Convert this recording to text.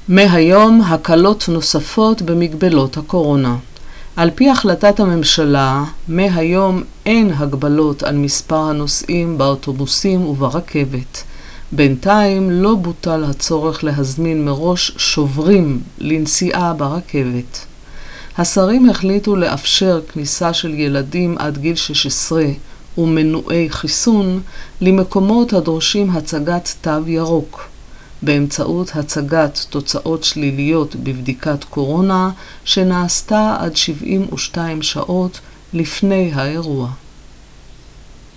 מהיום הקלות נוספות במגבלות הקורונה. על פי החלטת הממשלה, מהיום אין הגבלות על מספר הנוסעים באוטובוסים וברכבת. בינתיים לא בוטל הצורך להזמין מראש שוברים לנסיעה ברכבת. השרים החליטו לאפשר כניסה של ילדים עד גיל 16 ומנועי חיסון למקומות הדורשים הצגת תו ירוק, באמצעות הצגת תוצאות שליליות בבדיקת קורונה שנעשתה עד 72 שעות לפני האירוע.